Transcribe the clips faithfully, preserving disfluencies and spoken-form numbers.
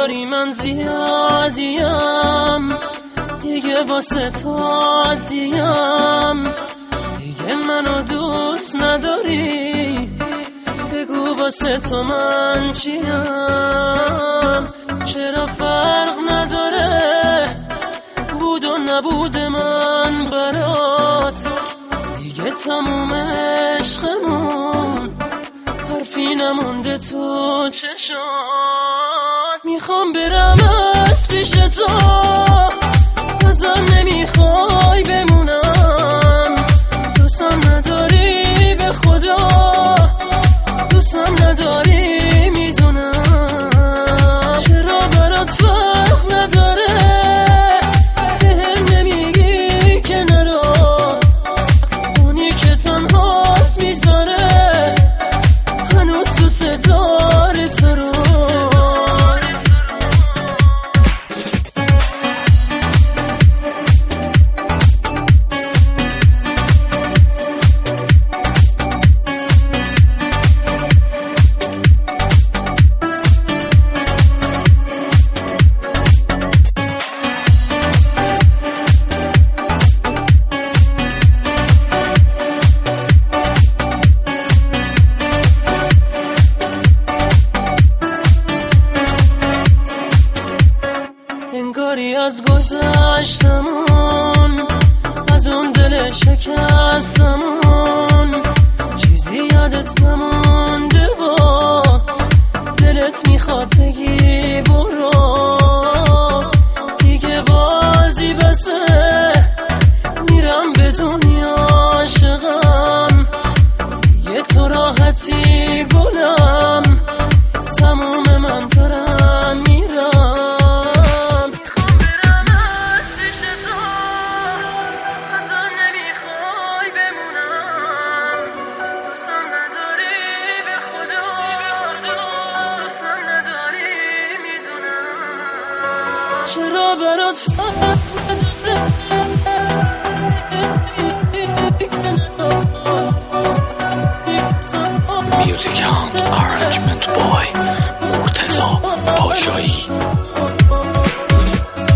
نداری من زیادیم، دیگه واسه تو عادیم، دیگه منو دوست نداری، بگو واسه تو من چیم. چرا فرق نداره بود و نبود من برات، دیگه تموم عشقمون حرفی نمونده تو چشات. میخوام برم از پیش تو، ازم نمیخوای بمونم، دوستم نداری به خدا، دوستم نداری میدونم. چرا برات فرق نداره بهم نمیگی که نرو، اونی که تنهات میذاره هنوز دوست داره تو رو. انگاری از گذشتمون، از اون دل شکستمون چیزی یادت نمونده و دلت میخواد بگی برو، دیگه بازی بسه میرم به دنیا عاشقم، دیگه تو راحتی گلم، تموم من دارم میرم. چرا برات فرق Music Hound Arrangement Boy مرتضی پاشایی.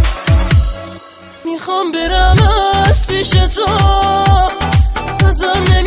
میخوام برم از پیش تو، ازم